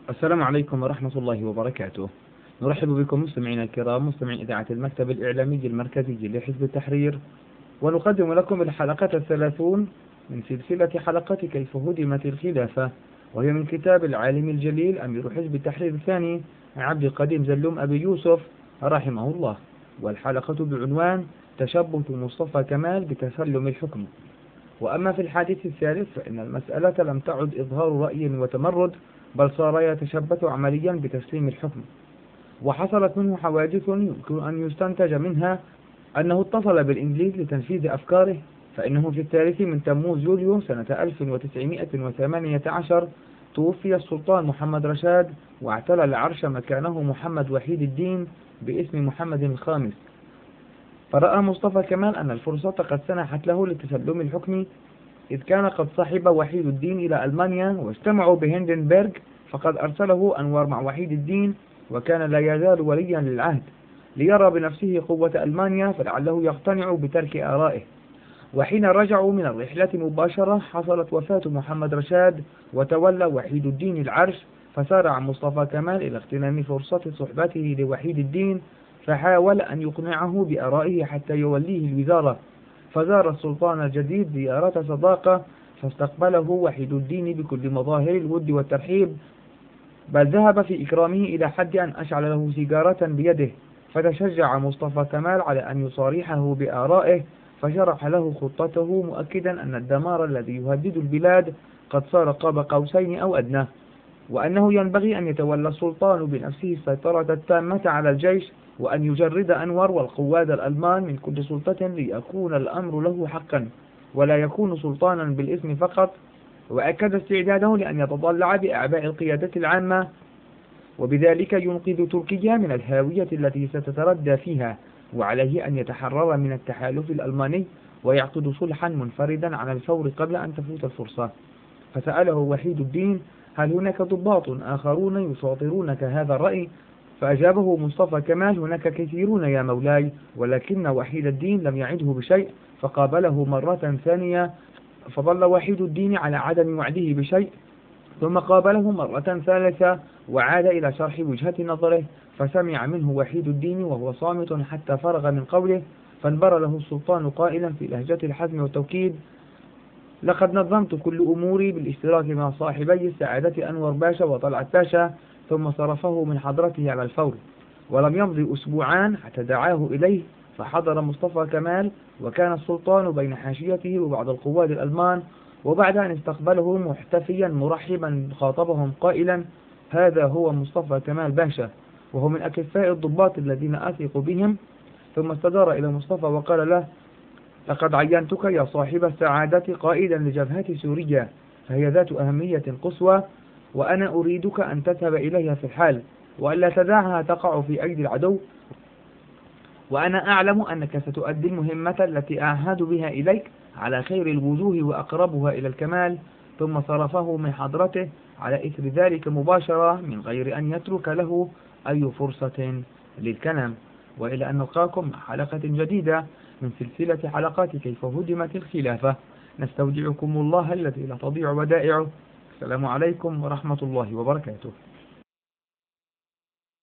السلام عليكم ورحمة الله وبركاته. نرحب بكم مستمعينا الكرام، مستمعي إذاعة المكتب الإعلامي المركزي لحزب التحرير، ونقدم لكم الحلقة 30 من سلسلة حلقات كيف هدمت الخلافة، وهي من كتاب العالم الجليل أمير حزب التحرير الثاني عبد القديم زلوم أبي يوسف رحمه الله، والحلقة بعنوان تشبث مصطفى كمال بتسلم الحكم. وأما في الحديث الثالث فإن المسألة لم تعد إظهار رأي وتمرد، بل صار يتشبث عمليا بتسليم الحكم، وحصلت منه حوادث يمكن أن يستنتج منها أنه اتصل بالإنجليز لتنفيذ أفكاره. فإنه في الثالث من تموز يوليو سنة 1918 توفي السلطان محمد رشاد، واعتلى العرش مكانه محمد وحيد الدين باسم محمد الخامس. فرأى مصطفى كمال أن الفرصة قد سنحت له لتسلم الحكم، إذ كان قد صحب وحيد الدين إلى ألمانيا واجتمعوا بهندنبرغ، فقد أرسله أنور مع وحيد الدين، وكان لا يزال وليا للعهد، ليرى بنفسه قوة ألمانيا فلعله يقتنع بترك آرائه. وحين رجعوا من الرحلة مباشرة حصلت وفاة محمد رشاد، وتولى وحيد الدين العرش، فسارع مصطفى كمال إلى اغتنام فرصة صحبته لوحيد الدين، فحاول أن يقنعه بآرائه حتى يوليه الوزارة. فزار السلطان الجديد زيارة صداقة، فاستقبله وحيد الدين بكل مظاهر الود والترحيب، بل ذهب في إكرامه إلى حد أن أشعل له سيجارة بيده. فتشجع مصطفى كمال على أن يصارحه بآرائه، فشرح له خطته مؤكدا أن الدمار الذي يهدد البلاد قد صار قاب قوسين أو أدنى، وأنه ينبغي أن يتولى السلطان بنفسه السيطرة التامة على الجيش، وأن يجرد أنور والقواد الألمان من كل سلطة ليكون الأمر له حقا، ولا يكون سلطانا بالاسم فقط. وأكد استعداده لأن يتطلع بأعباء القيادة العامة، وبذلك ينقذ تركيا من الهاوية التي ستتردى فيها، وعليه أن يتحرر من التحالف الألماني ويعقد صلحا منفردا على الفور قبل أن تفوت الفرصة. فسأله وحيد الدين: هل هناك ضباط آخرون يشاطرونك هذا الرأي؟ فأجابه مصطفى كمال: هناك كثيرون يا مولاي، ولكن وحيد الدين لم يعده بشيء. فقابله مرة ثانية، فظل وحيد الدين على عدم وعده بشيء، ثم قابله مرة ثالثة وعاد إلى شرح وجهة نظره، فسمع منه وحيد الدين وهو صامت حتى فرغ من قوله، فانبر له السلطان قائلا في لهجة الحزم والتوكيد: لقد نظمت كل أموري بالاشتراك مع صاحبي السعادة أنور باشا وطلعت باشا. ثم صرفه من حضرته على الفور. ولم يمضي أسبوعان حتى دعاه إليه، فحضر مصطفى كمال، وكان السلطان بين حاشيته وبعض القواد الألمان. وبعد أن استقبله محتفيا مرحبا خاطبهم قائلا: هذا هو مصطفى كمال باشا، وهو من أكفاء الضباط الذين أثق بهم. ثم استدار إلى مصطفى وقال له: لقد عينتك يا صاحب السعادة قائدا لجبهة سوريا، فهي ذات أهمية قصوى، وأنا أريدك أن تذهب إليها في الحال، وألا تدعها تقع في أيدي العدو، وأنا أعلم أنك ستؤدي المهمة التي أعهد بها إليك على خير الوجوه وأقربها إلى الكمال. ثم صرفه من حضرته على إثر ذلك مباشرة من غير أن يترك له أي فرصة للكلام. وإلى أن نلقاكم مع حلقة جديدة من سلسلة حلقات كيف هدمت الخلافة، نستودعكم الله الذي لا تضيع ودائعه. السلام عليكم ورحمة الله وبركاته.